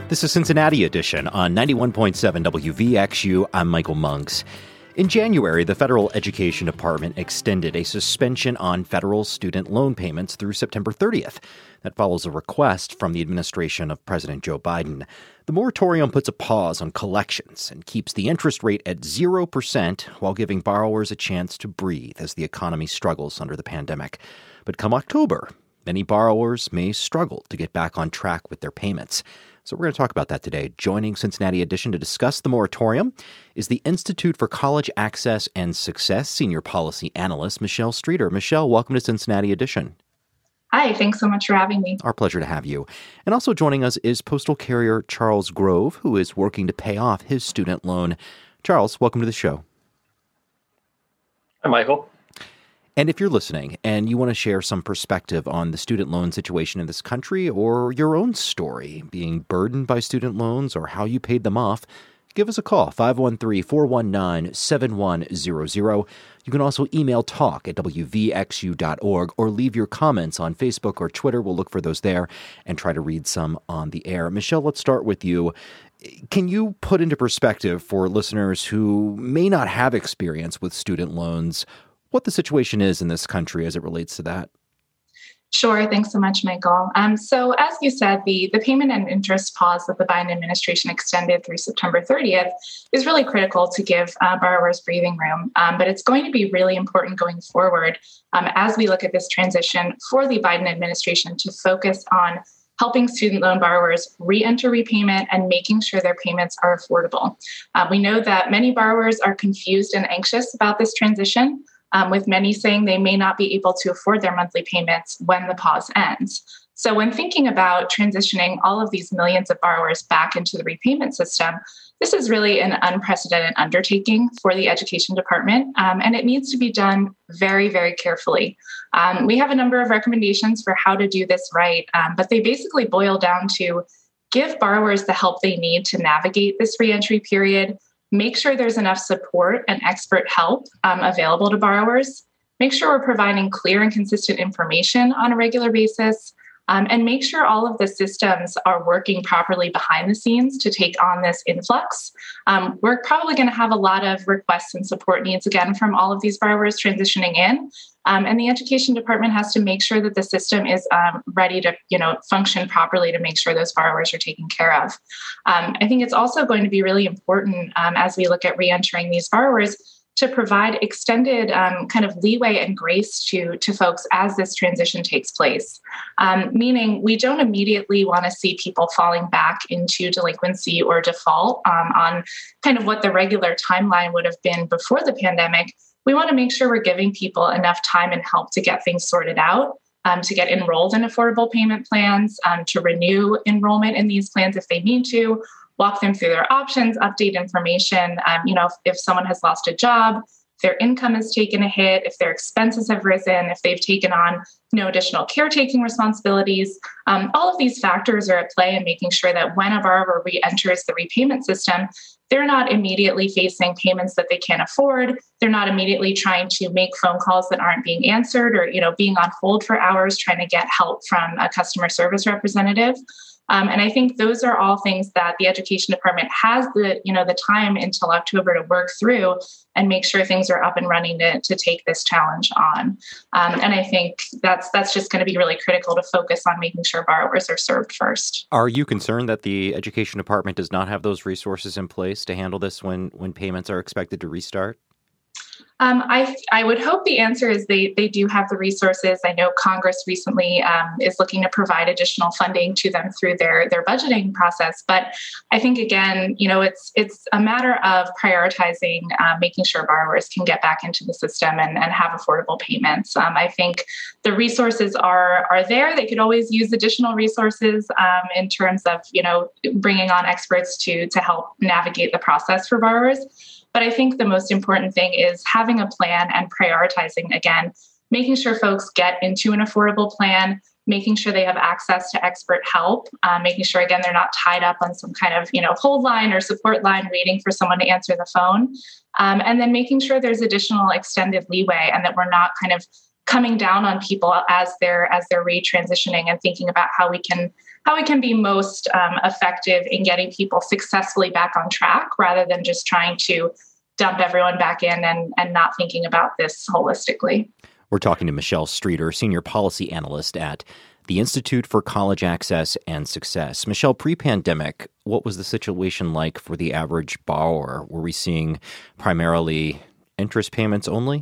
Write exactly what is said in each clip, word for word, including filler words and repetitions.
This is Cincinnati Edition on ninety-one point seven W V X U. I'm Michael Monks. In January, the Federal Education Department extended a suspension on federal student loan payments through September thirtieth. That follows a request from the administration of President Joe Biden. The moratorium puts a pause on collections and keeps the interest rate at zero percent while giving borrowers a chance to breathe as the economy struggles under the pandemic. But come October, many borrowers may struggle to get back on track with their payments. So we're going to talk about that today. Joining Cincinnati Edition to discuss the moratorium is the Institute for College Access and Success Senior Policy Analyst, Michelle Streeter. Michelle, welcome to Cincinnati Edition. Hi, thanks so much for having me. Our pleasure to have you. And also joining us is postal carrier Charles Grove, who is working to pay off his student loan. Charles, welcome to the show. Hi, Michael. And if you're listening and you want to share some perspective on the student loan situation in this country or your own story being burdened by student loans or how you paid them off, give us a call, five one three, four one nine, seven one zero zero. You can also email talk at w v x u dot org or leave your comments on Facebook or Twitter. We'll look for those there and try to read some on the air. Michelle, let's start with you. Can you put into perspective for listeners who may not have experience with student loans what the situation is in this country as it relates to that? Sure. Thanks so much, Michael. Um, so as you said, the, the payment and interest pause that the Biden administration extended through September thirtieth is really critical to give uh, borrowers breathing room. Um, but it's going to be really important going forward um, as we look at this transition for the Biden administration to focus on helping student loan borrowers re-enter repayment and making sure their payments are affordable. Uh, we know that many borrowers are confused and anxious about this transition, Um, with many saying they may not be able to afford their monthly payments when the pause ends. So when thinking about transitioning all of these millions of borrowers back into the repayment system, this is really an unprecedented undertaking for the Education Department, um, and it needs to be done very, very carefully. Um, we have a number of recommendations for how to do this right, um, but they basically boil down to give borrowers the help they need to navigate this reentry period, make sure there's enough support and expert help um, available to borrowers, make sure we're providing clear and consistent information on a regular basis, um, and make sure all of the systems are working properly behind the scenes to take on this influx. Um, we're probably going to have a lot of requests and support needs again from all of these borrowers transitioning in. Um, and the Education Department has to make sure that the system is um, ready to, you know, function properly to make sure those borrowers are taken care of. Um, I think it's also going to be really important um, as we look at reentering these borrowers to provide extended um, kind of leeway and grace to, to folks as this transition takes place. Um, meaning we don't immediately want to see people falling back into delinquency or default um, on kind of what the regular timeline would have been before the pandemic. We want to make sure we're giving people enough time and help to get things sorted out, um, to get enrolled in affordable payment plans, um, to renew enrollment in these plans if they need to, walk them through their options, update information. Um, you know, if, if someone has lost a job, if their income has taken a hit, if their expenses have risen, if they've taken on you know, additional caretaking responsibilities, um, all of these factors are at play in making sure that when a borrower re-enters the repayment system, they're not immediately facing payments that they can't afford. They're not immediately trying to make phone calls that aren't being answered or, you know, being on hold for hours trying to get help from a customer service representative. Um, and I think those are all things that the Education Department has the, you know, the time until October to work through and make sure things are up and running to, to take this challenge on. Um, and I think that's that's just going to be really critical to focus on making sure borrowers are served first. Are you concerned that the Education Department does not have those resources in place to handle this when, when payments are expected to restart? Um, I I would hope the answer is they they do have the resources. I know Congress recently um, is looking to provide additional funding to them through their their budgeting process. But I think again, you know, it's it's a matter of prioritizing, uh, making sure borrowers can get back into the system and, and have affordable payments. Um, I think the resources are are there. They could always use additional resources um, in terms of you know bringing on experts to to help navigate the process for borrowers. But I think the most important thing is having a plan and prioritizing, again, making sure folks get into an affordable plan, making sure they have access to expert help, uh, making sure, again, they're not tied up on some kind of, you know, hold line or support line waiting for someone to answer the phone. Um, and then making sure there's additional extended leeway and that we're not kind of coming down on people as they're as they're retransitioning, and thinking about how we can how we can be most um, effective in getting people successfully back on track, rather than just trying to dump everyone back in and, and not thinking about this holistically. We're talking to Michelle Streeter, Senior Policy Analyst at the Institute for College Access and Success. Michelle, pre-pandemic, what was the situation like for the average borrower? Were we seeing primarily interest payments only?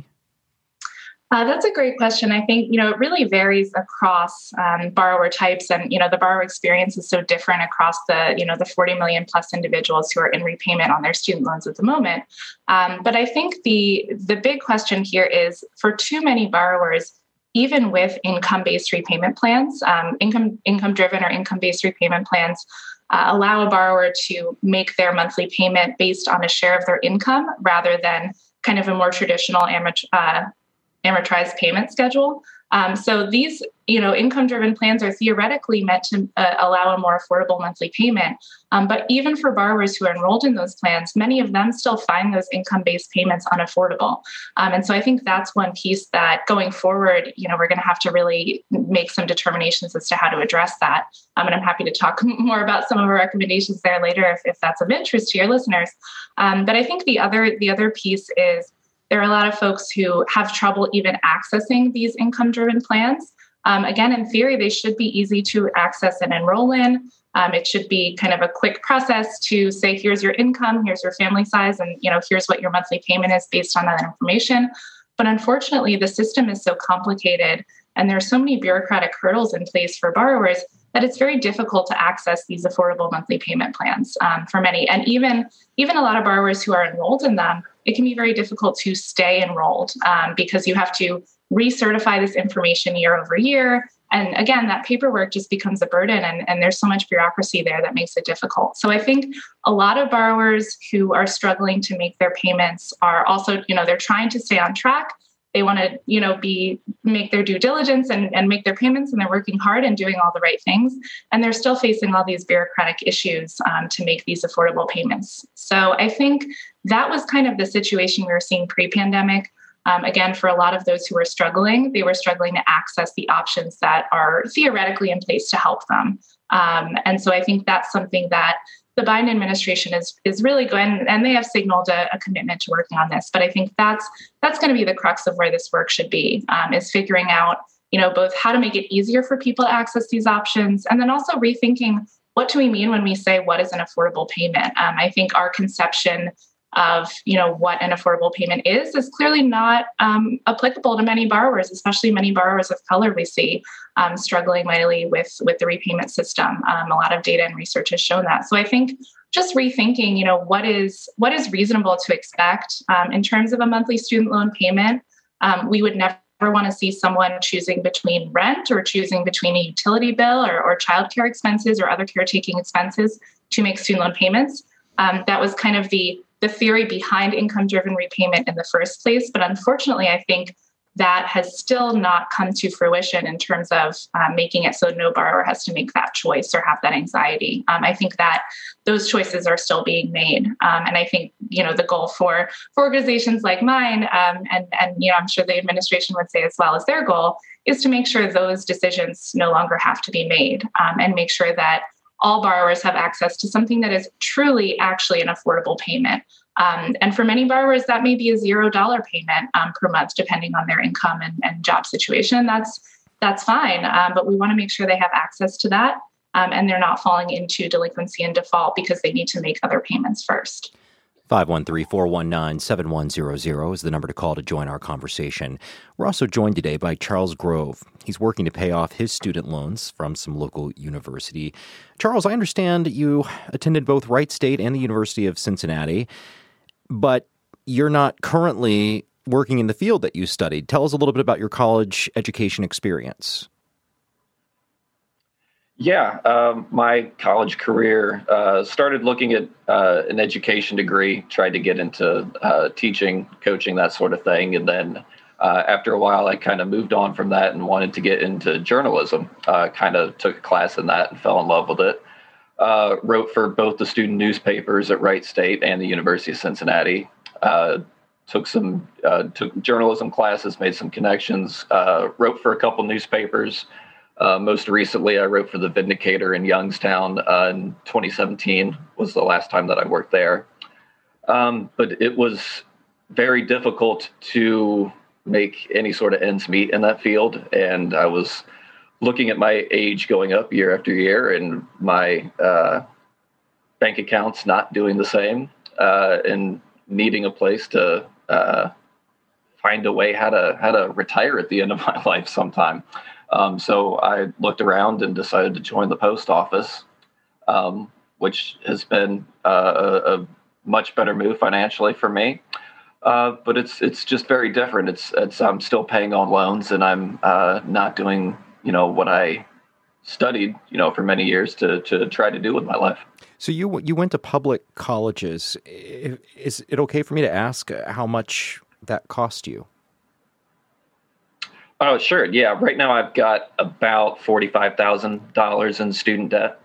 Uh, that's a great question. I think, you know, it really varies across um, borrower types, and, you know, the borrower experience is so different across the, you know, the forty million plus individuals who are in repayment on their student loans at the moment. Um, but I think the the big question here is, for too many borrowers, even with income-based repayment plans, um, income income-driven or income-based repayment plans uh, allow a borrower to make their monthly payment based on a share of their income, rather than kind of a more traditional amateur, uh, amortized payment schedule. Um, so these, you know, income-driven plans are theoretically meant to uh, allow a more affordable monthly payment. Um, but even for borrowers who are enrolled in those plans, many of them still find those income-based payments unaffordable. Um, and so I think that's one piece that going forward, you know, we're going to have to really make some determinations as to how to address that. Um, and I'm happy to talk more about some of our recommendations there later if, if that's of interest to your listeners. Um, but I think the other the other piece is, there are a lot of folks who have trouble even accessing these income-driven plans. Um, again, in theory, they should be easy to access and enroll in. Um, it should be kind of a quick process to say, here's your income, here's your family size, and, you know, here's what your monthly payment is based on that information. But unfortunately, the system is so complicated, and there are so many bureaucratic hurdles in place for borrowers that it's very difficult to access these affordable monthly payment plans um, for many. And even, even a lot of borrowers who are enrolled in them, it can be very difficult to stay enrolled um, because you have to recertify this information year over year. And again, that paperwork just becomes a burden, and, and there's so much bureaucracy there that makes it difficult. So I think a lot of borrowers who are struggling to make their payments are also, you know, they're trying to stay on track. They want to, you know, be make their due diligence and, and make their payments, and they're working hard and doing all the right things. And they're still facing all these bureaucratic issues um, to make these affordable payments. So I think that was kind of the situation we were seeing pre-pandemic. Um, again, for a lot of those who were struggling, they were struggling to access the options that are theoretically in place to help them. Um, and so I think that's something that the Biden administration is is really going, and they have signaled a, a commitment to working on this. But I think that's that's going to be the crux of where this work should be, um, is figuring out, you know, both how to make it easier for people to access these options, and then also rethinking, what do we mean when we say what is an affordable payment? Um, I think our conception of, you know, what an affordable payment is, is clearly not um, applicable to many borrowers, especially many borrowers of color we see um, struggling mightily with, with the repayment system. Um, a lot of data and research has shown that. So I think just rethinking, you know, what is what is reasonable to expect um, in terms of a monthly student loan payment. Um, we would never want to see someone choosing between rent or choosing between a utility bill or, or childcare expenses or other caretaking expenses to make student loan payments. Um, that was kind of the the theory behind income-driven repayment in the first place. But unfortunately, I think that has still not come to fruition in terms of um, making it so no borrower has to make that choice or have that anxiety. Um, I think that those choices are still being made. Um, and I think, you know, the goal for, for organizations like mine, um, and, and, you know, I'm sure the administration would say as well as their goal, is to make sure those decisions no longer have to be made, um, and make sure that all borrowers have access to something that is truly actually an affordable payment. Um, and for many borrowers, that may be a zero dollar payment um, per month, depending on their income and, and job situation. That's that's fine. Um, but we want to make sure they have access to that, um, and they're not falling into delinquency and default because they need to make other payments first. five one three, four one nine, seven one zero zero is the number to call to join our conversation. We're also joined today by Charles Grove. He's working to pay off his student loans from some local university. Charles, I understand you attended both Wright State and the University of Cincinnati, but you're not currently working in the field that you studied. Tell us a little bit about your college education experience. Yeah, um, my college career uh, started looking at uh, an education degree, tried to get into uh, teaching, coaching, that sort of thing. And then uh, after a while, I kind of moved on from that and wanted to get into journalism. Uh, kind of took a class in that and fell in love with it. Uh, wrote for both the student newspapers at Wright State and the University of Cincinnati. Uh, took some uh, took journalism classes, made some connections, uh, wrote for a couple newspapers. Uh, most recently, I wrote for the Vindicator in Youngstown uh, in twenty seventeen was the last time that I worked there. Um, but it was very difficult to make any sort of ends meet in that field. And I was looking at my age going up year after year and my uh, bank accounts not doing the same uh, and needing a place to uh, find a way how to how to retire at the end of my life sometime. Um, so I looked around and decided to join the post office, um, which has been uh, a, a much better move financially for me. Uh, but it's it's just very different. It's it's I'm still paying on loans, and I'm uh, not doing you know what I studied you know for many years to to try to do with my life. So you you went to public colleges. Is it okay for me to ask how much that cost you? Oh, sure. Yeah. Right now, I've got about forty-five thousand dollars in student debt.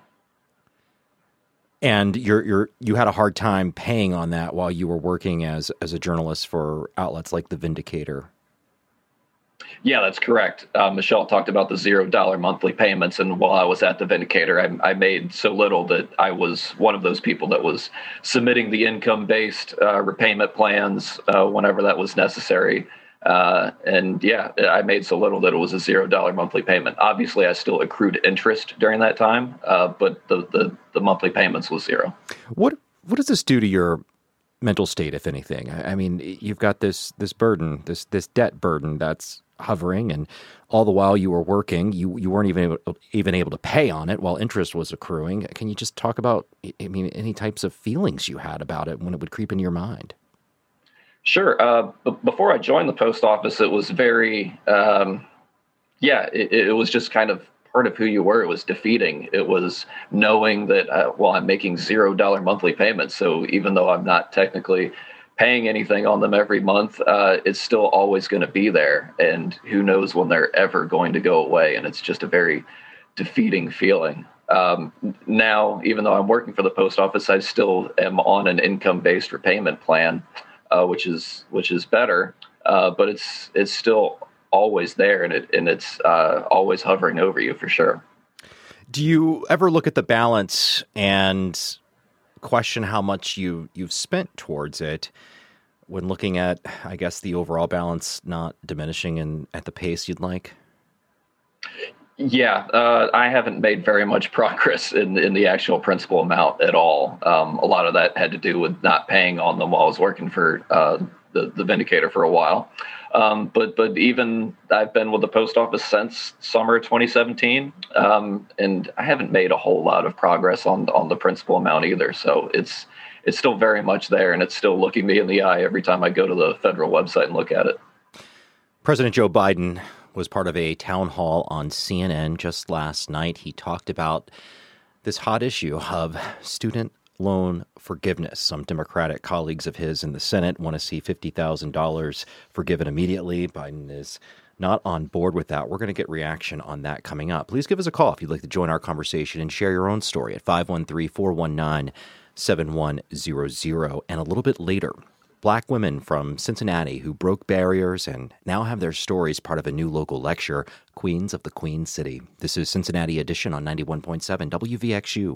And you're you're you had a hard time paying on that while you were working as as a journalist for outlets like the Vindicator. Yeah, that's correct. Uh, Michelle talked about the zero dollar monthly payments, and while I was at the Vindicator, I, I made so little that I was one of those people that was submitting the income based uh, repayment plans uh, whenever that was necessary. Uh, and yeah, I made so little that it was a zero dollar monthly payment. Obviously, I still accrued interest during that time, uh, but the, the, the monthly payments was zero. What what does this do to your mental state, if anything? I mean, you've got this this burden, this this debt burden that's hovering, and all the while you were working, you you weren't even able, even able to pay on it while interest was accruing. Can you just talk about, I mean, any types of feelings you had about it when it would creep into your mind? Sure. Uh, b- before I joined the post office, it was very, um, yeah, it, it was just kind of part of who you were. It was defeating. It was knowing that, uh, well, I'm making zero dollar monthly payments. So even though I'm not technically paying anything on them every month, uh, it's still always going to be there. And who knows when they're ever going to go away. And it's just a very defeating feeling. Um, now, even though I'm working for the post office, I still am on an income-based repayment plan. Uh, which is which is better, uh, but it's it's still always there, and it and it's uh, always hovering over you for sure. Do you ever look at the balance and question how much you you've spent towards it when looking at, I guess, the overall balance not diminishing in at the pace you'd like? Yeah, uh, I haven't made very much progress in in the actual principal amount at all. Um, a lot of that had to do with not paying on them while I was working for uh, the the Vindicator for a while. Um, but but even I've been with the post office since summer twenty seventeen, um, and I haven't made a whole lot of progress on on the principal amount either. So it's it's still very much there, and it's still looking me in the eye every time I go to the federal website and look at it. President Joe Biden was part of a town hall on C N N just last night. He talked about this hot issue of student loan forgiveness. Some Democratic colleagues of his in the Senate want to see fifty thousand dollars forgiven immediately. Biden is not on board with that. We're going to get reaction on that coming up. Please give us a call if you'd like to join our conversation and share your own story at five one three, four one nine, seven one zero zero. And a little bit later, Black women from Cincinnati who broke barriers and now have their stories part of a new local lecture, Queens of the Queen City. This is Cincinnati Edition on ninety-one point seven W V X U.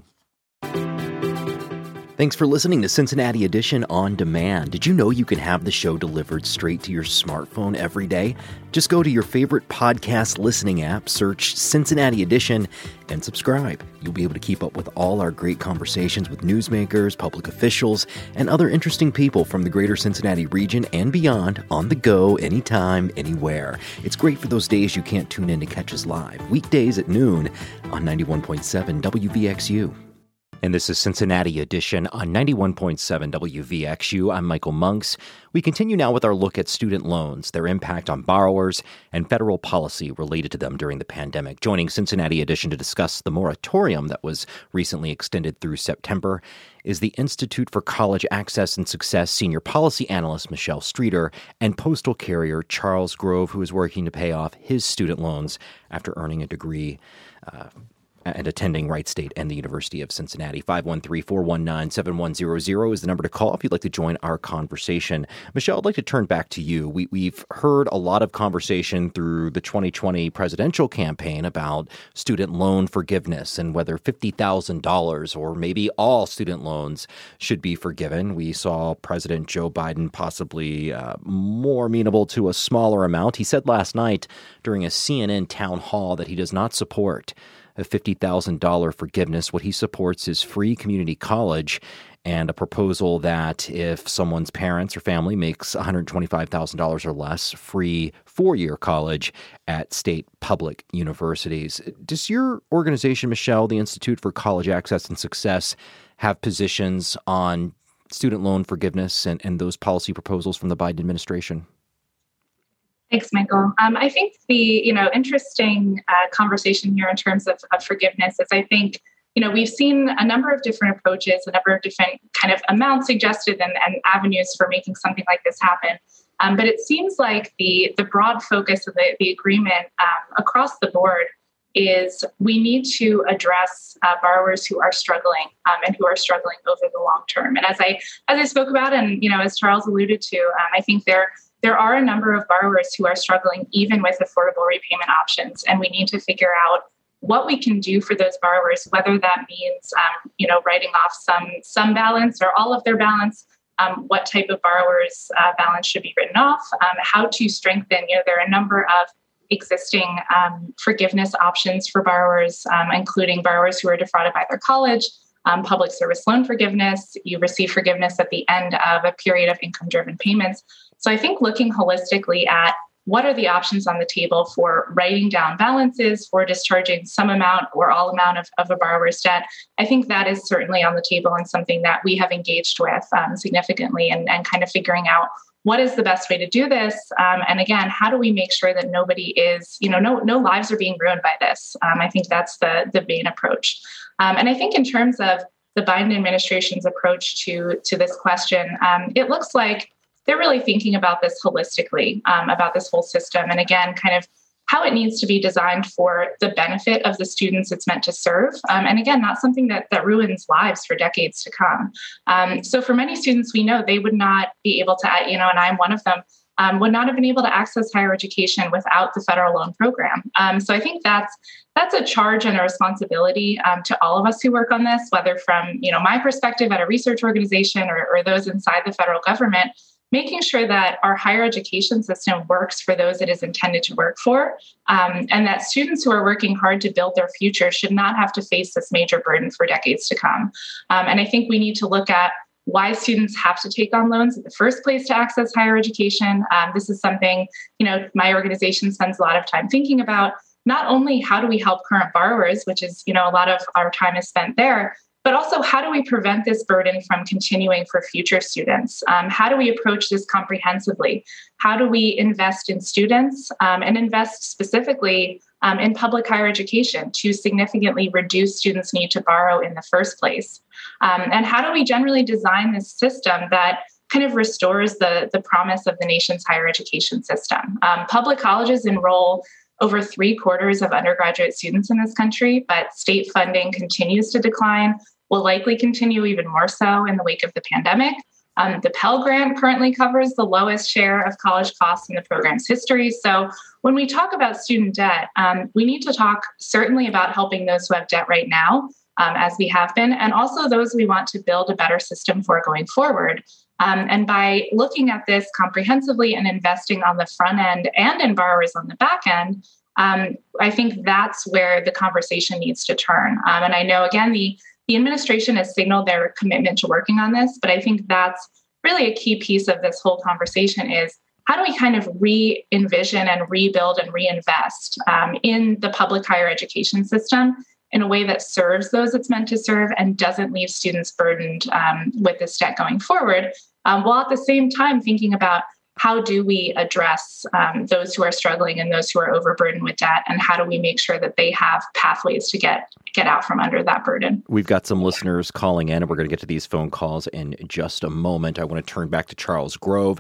Thanks for listening to Cincinnati Edition On Demand. Did you know you can have the show delivered straight to your smartphone every day? Just go to your favorite podcast listening app, search Cincinnati Edition, and subscribe. You'll be able to keep up with all our great conversations with newsmakers, public officials, and other interesting people from the greater Cincinnati region and beyond on the go, anytime, anywhere. It's great for those days you can't tune in to catch us live, weekdays at noon on ninety-one point seven W V X U. And this is Cincinnati Edition on ninety-one point seven W V X U. I'm Michael Monks. We continue now with our look at student loans, their impact on borrowers, and federal policy related to them during the pandemic. Joining Cincinnati Edition to discuss the moratorium that was recently extended through September is the Institute for College Access and Success senior policy analyst Michelle Streeter and postal carrier Charles Grove, who is working to pay off his student loans after earning a degree uh, and attending Wright State and the University of Cincinnati. five one three, four one nine, seven one zero zero is the number to call if you'd like to join our conversation. Michelle, I'd like to turn back to you. We, we've heard a lot of conversation through the twenty twenty presidential campaign about student loan forgiveness and whether fifty thousand dollars or maybe all student loans should be forgiven. We saw President Joe Biden possibly uh, more amenable to a smaller amount. He said last night during a C N N town hall that he does not support a fifty thousand dollars forgiveness. What he supports is free community college and a proposal that if someone's parents or family makes one hundred twenty-five thousand dollars or less, free four-year college at state public universities. Does your organization, Michelle, the Institute for College Access and Success, have positions on student loan forgiveness and, and those policy proposals from the Biden administration? Thanks, Michael. Um, I think the you know interesting uh, conversation here in terms of, of forgiveness is I think you know we've seen a number of different approaches, a number of different kind of amounts suggested and, and avenues for making something like this happen. Um, but it seems like the the broad focus of the, the agreement um, across the board is we need to address uh, borrowers who are struggling um, and who are struggling over the long term. And as I as I spoke about, and you know as Charles alluded to, um, I think there. There are a number of borrowers who are struggling even with affordable repayment options, and we need to figure out what we can do for those borrowers, whether that means, um, you know, writing off some some balance or all of their balance, um, what type of borrowers' uh, balance should be written off, um, how to strengthen. You know, there are a number of existing um, forgiveness options for borrowers, um, including borrowers who are defrauded by their college, um, public service loan forgiveness. You receive forgiveness at the end of a period of income-driven payments. So I think looking holistically at what are the options on the table for writing down balances, for discharging some amount or all amount of, of a borrower's debt, I think that is certainly on the table and something that we have engaged with um, significantly and, and kind of figuring out what is the best way to do this. Um, and again, how do we make sure that nobody is, you know, no no lives are being ruined by this? Um, I think that's the, the main approach. Um, and I think in terms of the Biden administration's approach to, to this question, um, it looks like they're really thinking about this holistically, um, about this whole system. And again, kind of how it needs to be designed for the benefit of the students it's meant to serve. Um, and again, not something that, that ruins lives for decades to come. Um, so for many students, we know they would not be able to, you know, and I'm one of them, um, would not have been able to access higher education without the federal loan program. Um, so I think that's that's a charge and a responsibility um, to all of us who work on this, whether from, you know, my perspective at a research organization or, or those inside the federal government, making sure that our higher education system works for those it is intended to work for, um, and that students who are working hard to build their future should not have to face this major burden for decades to come. Um, and I think we need to look at why students have to take on loans in the first place to access higher education. Um, this is something, you know, my organization spends a lot of time thinking about. Not only how do we help current borrowers, which is, you know, a lot of our time is spent there, but also how do we prevent this burden from continuing for future students? Um, how do we approach this comprehensively? How do we invest in students um, and invest specifically um, in public higher education to significantly reduce students' need to borrow in the first place? Um, and how do we generally design this system that kind of restores the, the promise of the nation's higher education system? Um, public colleges enroll over three quarters of undergraduate students in this country, but state funding continues to decline, will likely continue even more so in the wake of the pandemic. Um, the Pell Grant currently covers the lowest share of college costs in the program's history. So when we talk about student debt, um, we need to talk certainly about helping those who have debt right now, um, as we have been, and also those we want to build a better system for going forward. Um, and by looking at this comprehensively and investing on the front end and in borrowers on the back end, um, I think that's where the conversation needs to turn. Um, and I know, again, the The administration has signaled their commitment to working on this, but I think that's really a key piece of this whole conversation is how do we kind of re-envision and rebuild and reinvest um, in the public higher education system in a way that serves those it's meant to serve and doesn't leave students burdened um, with this debt going forward, um, while at the same time thinking about how do we address um, those who are struggling and those who are overburdened with debt, and how do we make sure that they have pathways to get get out from under that burden? We've got some listeners calling in, and we're going to get to these phone calls in just a moment. I want to turn back to Charles Grove,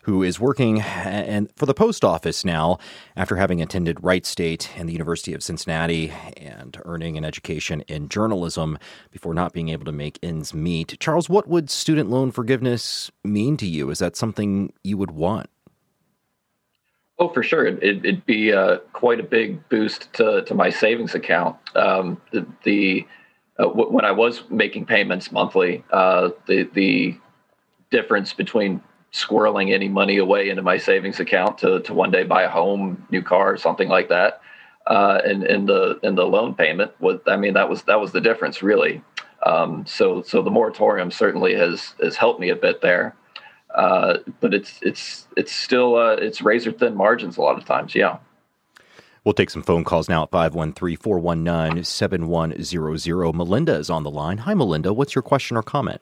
who is working and for the post office now after having attended Wright State and the University of Cincinnati and earning an education in journalism before not being able to make ends meet. Charles, what would student loan forgiveness mean to you? Is that something you would want? Oh, for sure. It, it'd be uh, quite a big boost to, to my savings account. Um, the, the uh, w- when I was making payments monthly, uh, the the difference between squirreling any money away into my savings account to, to one day buy a home, new car, something like that, uh, and and the and the loan payment was, I mean, that was that was the difference really. Um, so so the moratorium certainly has has helped me a bit there. Uh, but it's it's it's still uh, it's razor thin margins a lot of times. Yeah. We'll take some phone calls now at five one three, four one nine, seven one zero zero. Melinda is on the line. Hi, Melinda. What's your question or comment?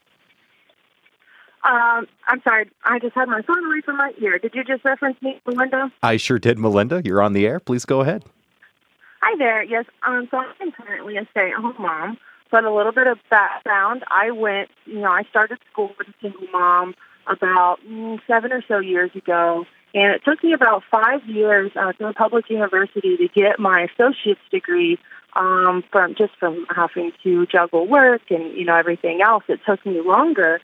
Um, I'm sorry. I just had my phone away from my ear. Did you just reference me, Melinda? I sure did, Melinda. You're on the air. Please go ahead. Hi there. Yes. Um, so I'm currently a stay-at-home mom. But a little bit of background. I went. You know, I started school with a single mom about mm, seven or so years ago, and it took me about five years uh, through a public university to get my associate's degree. Um, from just from having to juggle work and you know everything else, it took me longer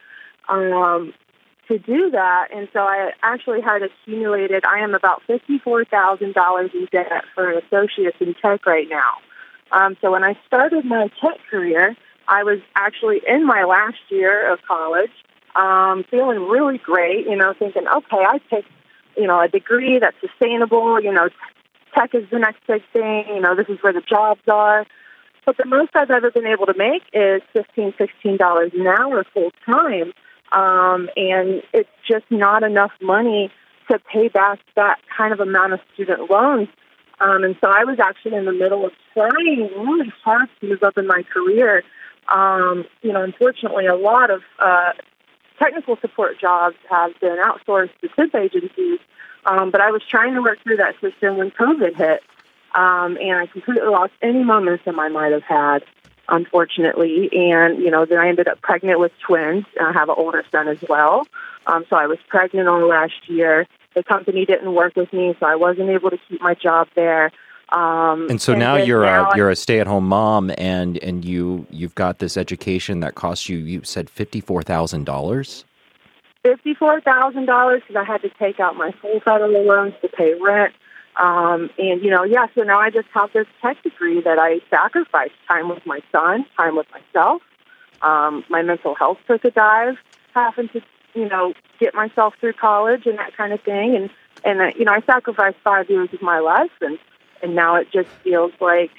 um, to do that, and so I actually had accumulated. I am about fifty-four thousand dollars in debt for an associate's in tech right now. Um, so when I started my tech career, I was actually in my last year of college. Um, feeling really great, you know, thinking, okay, I picked, you know, a degree that's sustainable, you know, tech is the next big thing, you know, this is where the jobs are. But the most I've ever been able to make is fifteen dollars, sixteen dollars an hour full time. Um, and it's just not enough money to pay back that kind of amount of student loans. Um, and so I was actually in the middle of trying really hard to move up in my career. Um, you know, unfortunately, a lot of uh, technical support jobs have been outsourced to temp agencies, um, but I was trying to work through that system when COVID hit, um, and I completely lost any momentum I might have had, unfortunately. And, you know, then I ended up pregnant with twins. I have an older son as well, um, so I was pregnant all last year. The company didn't work with me, so I wasn't able to keep my job there. Um, and so and now you're now a, I, you're a stay-at-home mom, and, and you you've got this education that costs you. You said fifty-four thousand dollars. Fifty-four thousand dollars because I had to take out my full federal loans to pay rent, um, and you know, yeah. So now I just have this tech degree that I sacrificed time with my son, time with myself. Um, my mental health took a dive, having to you know get myself through college and that kind of thing, and and uh, you know I sacrificed five years of my life and. And now it just feels like,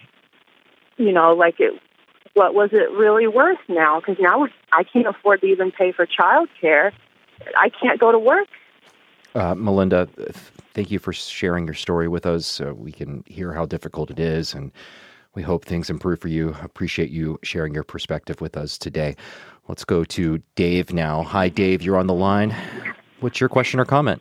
you know, like it, what was it really worth now? Because now I can't afford to even pay for childcare. I can't go to work. Uh, Melinda, thank you for sharing your story with us so we can hear how difficult it is. And we hope things improve for you. Appreciate you sharing your perspective with us today. Let's go to Dave now. Hi, Dave. You're on the line. What's your question or comment?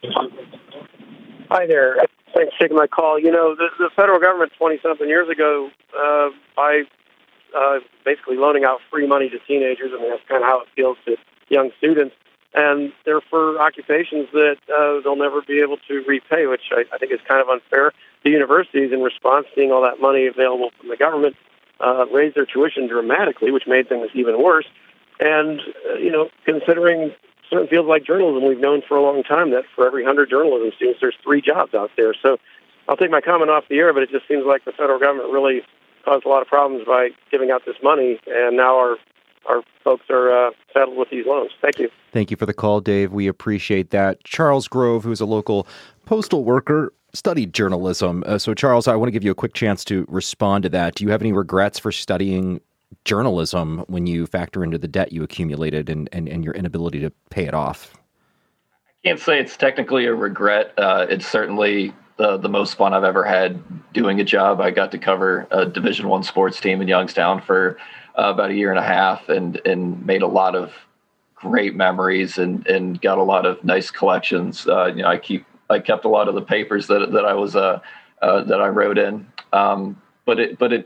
Hi there. Thanks for taking my call. You know, the, the federal government twenty-something years ago, uh, by uh, basically loaning out free money to teenagers, I mean, that's kind of how it feels to young students, and they're for occupations that uh, they'll never be able to repay, which I, I think is kind of unfair. The universities, in response, seeing all that money available from the government, uh, raised their tuition dramatically, which made things even worse. And, uh, you know, considering certain fields like journalism, we've known for a long time that for every one hundred journalism students, there's three jobs out there. So I'll take my comment off the air, but it just seems like the federal government really caused a lot of problems by giving out this money, and now our our folks are uh, saddled with these loans. Thank you. Thank you for the call, Dave. We appreciate that. Charles Grove, who's a local postal worker, studied journalism. Uh, so, Charles, I want to give you a quick chance to respond to that. Do you have any regrets for studying journalism when you factor into the debt you accumulated and, and, and your inability to pay it off? I can't say it's technically a regret. Uh, it's certainly the, the most fun I've ever had doing a job. I got to cover a Division One sports team in Youngstown for uh, about a year and a half and, and made a lot of great memories and, and got a lot of nice collections. Uh, you know, I keep I kept a lot of the papers that that I was uh, uh, that I wrote in. Um, but it but it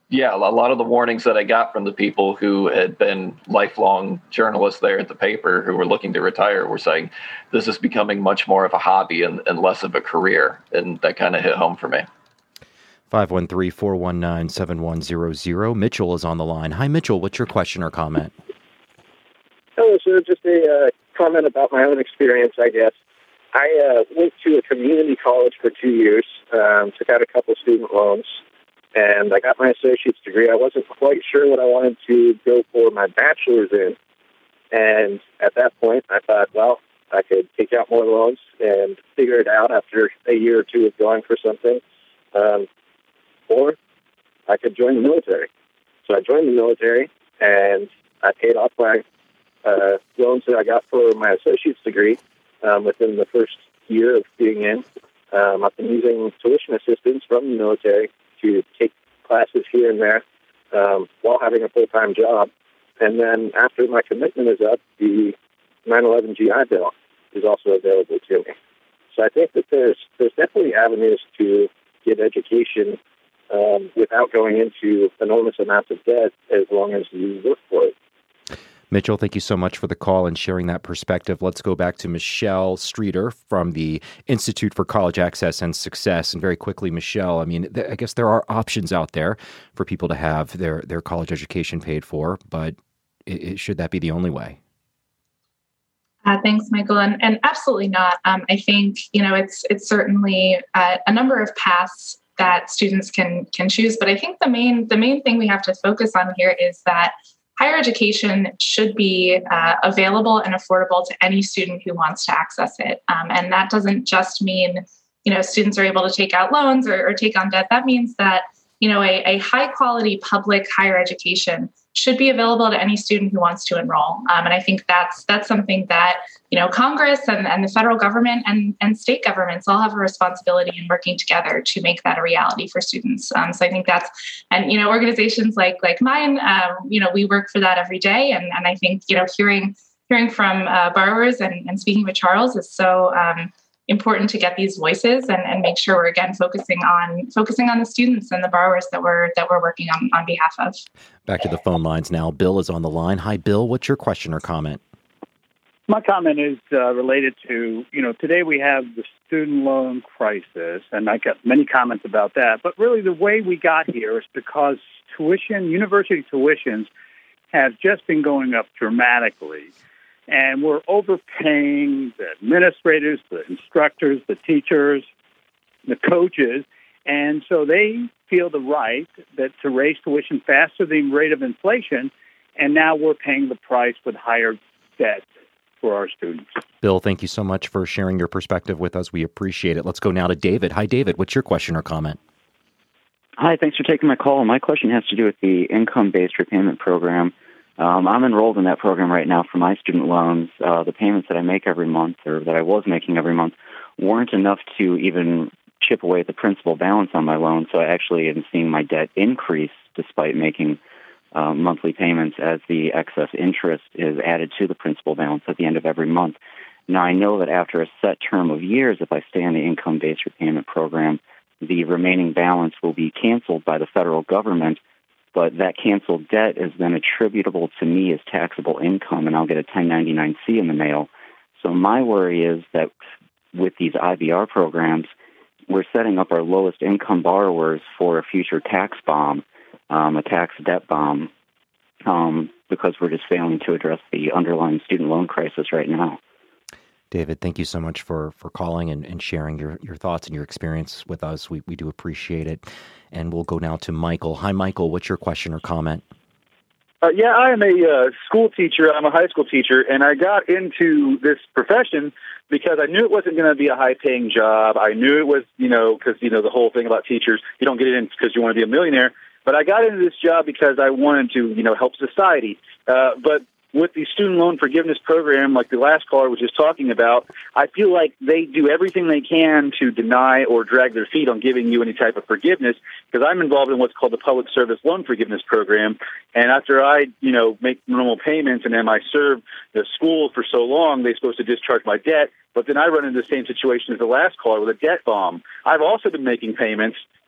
Yeah, a lot of the warnings that I got from the people who had been lifelong journalists there at the paper who were looking to retire were saying this is becoming much more of a hobby and, and less of a career. And that kind of hit home for me. five one three, four one nine, seven one zero zero. Mitchell is on the line. Hi, Mitchell. What's your question or comment? Hello, sir. Just a uh, comment about my own experience, I guess. I uh, went to a community college for two years, um, took out a couple student loans, and I got my associate's degree. I wasn't quite sure what I wanted to go for my bachelor's in. And at that point, I thought, well, I could take out more loans and figure it out after a year or two of going for something. Um, or I could join the military. So I joined the military, and I paid off my uh, loans that I got for my associate's degree um, within the first year of being in. Um, I've been using tuition assistance from the military to take classes here and there um, while having a full-time job. And then after my commitment is up, the nine eleven G I Bill is also available to me. So I think that there's there's definitely avenues to get education um, without going into enormous amounts of debt as long as you work for it. Mitchell, thank you so much for the call and sharing that perspective. Let's go back to Michelle Streeter from the Institute for College Access and Success. And very quickly, Michelle, I mean, th- I guess there are options out there for people to have their, their college education paid for, but it, it, should that be the only way? Uh, thanks, Michael. And, and absolutely not. Um, I think, you know, it's it's certainly uh, a number of paths that students can can choose. But I think the main the main thing we have to focus on here is that higher education should be uh, available and affordable to any student who wants to access it. Um, and that doesn't just mean, you know, students are able to take out loans or, or take on debt. That means that, you know, a, a high quality public higher education should be available to any student who wants to enroll. Um, and I think that's that's something that, you know, Congress and, and the federal government and, and state governments all have a responsibility in working together to make that a reality for students. Um, so I think that's, and, you know, organizations like like mine, um, you know, we work for that every day. And, and I think, you know, hearing hearing from uh, borrowers and, and speaking with Charles is so um, important to get these voices and, and make sure we're again focusing on focusing on the students and the borrowers that we're that we're working on on behalf of. Back to the phone lines now. Bill is on the line. Hi, Bill. What's your question or comment? My comment is uh, related to, you know, today we have the student loan crisis, and I got many comments about that. But really the way we got here is because tuition, university tuitions have just been going up dramatically. And we're overpaying the administrators, the instructors, the teachers, the coaches. And so they feel the right that to raise tuition faster than the rate of inflation. And now we're paying the price with higher debt for our students. Bill, thank you so much for sharing your perspective with us. We appreciate it. Let's go now to David. Hi, David. What's your question or comment? Hi, thanks for taking my call. My question has to do with the income-based repayment program. Um, I'm enrolled in that program right now for my student loans. Uh, the payments that I make every month, or that I was making every month, weren't enough to even chip away at the principal balance on my loan. So I actually am seeing my debt increase despite making uh, monthly payments as the excess interest is added to the principal balance at the end of every month. Now, I know that after a set term of years, if I stay on the income-based repayment program, the remaining balance will be canceled by the federal government. But that canceled debt is then attributable to me as taxable income, and I'll get a ten ninety-nine C in the mail. So my worry is that with these I B R programs, we're setting up our lowest income borrowers for a future tax bomb, um, a tax debt bomb, um, because we're just failing to address the underlying student loan crisis right now. David, thank you so much for, for calling and, and sharing your, your thoughts and your experience with us. We we do appreciate it. And we'll go now to Michael. Hi, Michael. What's your question or comment? Uh, yeah, I am a uh, school teacher. I'm a high school teacher, and I got into this profession because I knew it wasn't going to be a high-paying job. I knew it was, you know, because, you know, the whole thing about teachers, you don't get it in because you want to be a millionaire. But I got into this job because I wanted to, you know, help society. Uh, but with the student loan forgiveness program, like the last caller was just talking about, I feel like they do everything they can to deny or drag their feet on giving you any type of forgiveness, because I'm involved in what's called the Public Service Loan Forgiveness Program. And after I, you know, make normal payments and then I serve the school for so long, they're supposed to discharge my debt. But then I run into the same situation as the last caller with a debt bomb. I've also been making payments,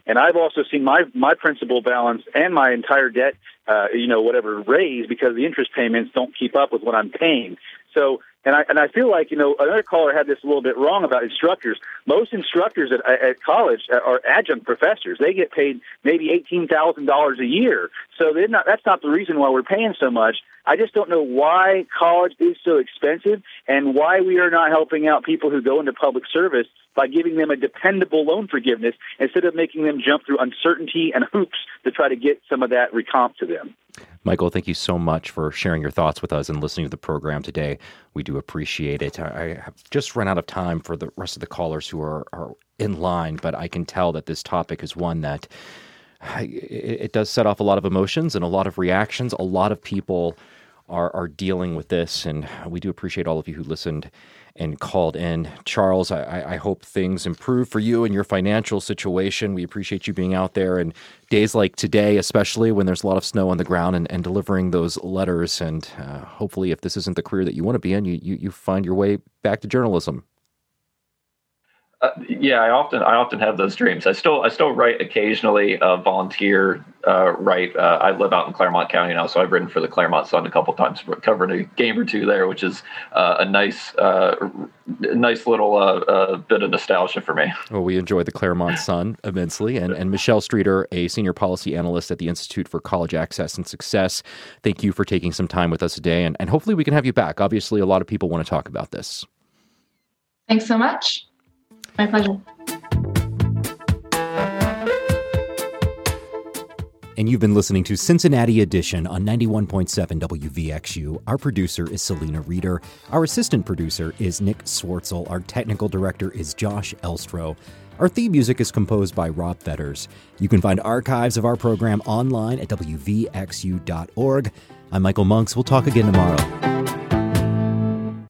And I've also seen my, my principal balance and my entire debt, uh, you know, whatever, raise because the interest payments don't keep up with what I'm paying. So, and I and I feel like, you know, another caller had this a little bit wrong about instructors. Most instructors at, at college are adjunct professors. They get paid maybe eighteen thousand dollars a year. So they're not, that's not the reason why we're paying so much. I just don't know why college is so expensive and why we are not helping out people who go into public service by giving them a dependable loan forgiveness instead of making them jump through uncertainty and hoops to try to get some of that recomp to them. Michael, thank you so much for sharing your thoughts with us and listening to the program today. We do appreciate it. I have just run out of time for the rest of the callers who are, are in line, but I can tell that this topic is one that it, it does set off a lot of emotions and a lot of reactions. A lot of people are, are dealing with this, and we do appreciate all of you who listened and called in. Charles, I, I hope things improve for you and your financial situation. We appreciate you being out there, and days like today, especially when there's a lot of snow on the ground, and, and delivering those letters. And uh, hopefully, if this isn't the career that you want to be in, you, you, you find your way back to journalism. Uh, yeah, I often I often have those dreams. I still I still write occasionally, uh, volunteer uh, write. Uh, I live out in Claremont County now, so I've written for the Claremont Sun a couple times, covering a game or two there, which is uh, a nice uh, nice little uh, uh, bit of nostalgia for me. Well, we enjoy the Claremont Sun immensely, and and Michelle Streeter, a senior policy analyst at the Institute for College Access and Success. Thank you for taking some time with us today, and and hopefully we can have you back. Obviously, a lot of people want to talk about this. Thanks so much. My pleasure. And you've been listening to Cincinnati Edition on ninety-one point seven W V X U. Our producer is Selena Reeder. Our assistant producer is Nick Swartzel. Our technical director is Josh Elstro. Our theme music is composed by Rob Fetters. You can find archives of our program online at W V X U dot org. I'm Michael Monks. We'll talk again tomorrow.